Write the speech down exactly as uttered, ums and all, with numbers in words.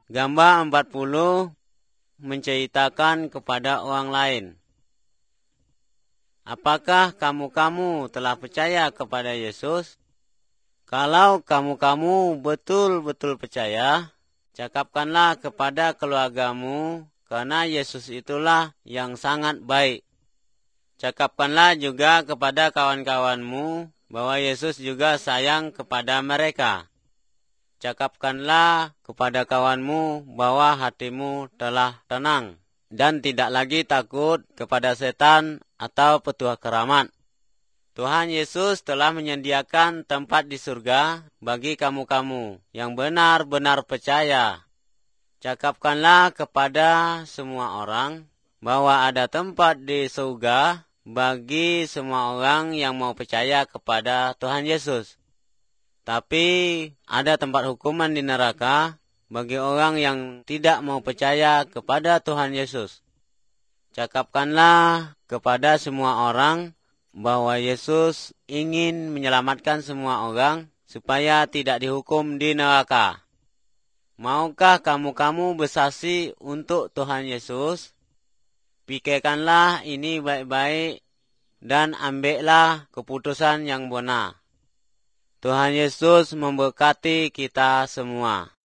Gambar empat puluh menceritakan kepada orang lain. Apakah kamu-kamu telah percaya kepada Yesus? Kalau kamu-kamu betul-betul percaya, cakapkanlah kepada keluargamu, karena Yesus itulah yang sangat baik. Cakapkanlah juga kepada kawan-kawanmu bahwa Yesus juga sayang kepada mereka. Cakapkanlah kepada kawanmu bahwa hatimu telah tenang dan tidak lagi takut kepada setan atau petuah keramat. Tuhan Yesus telah menyediakan tempat di surga bagi kamu-kamu yang benar-benar percaya. Cakapkanlah kepada semua orang bahwa ada tempat di surga bagi semua orang yang mau percaya kepada Tuhan Yesus. Tapi ada tempat hukuman di neraka bagi orang yang tidak mau percaya kepada Tuhan Yesus. Cakapkanlah kepada semua orang bahwa Yesus ingin menyelamatkan semua orang supaya tidak dihukum di neraka. Maukah kamu-kamu bersaksi untuk Tuhan Yesus? Pikirkanlah ini baik-baik dan ambillah keputusan yang benar. Tuhan Yesus memberkati kita semua.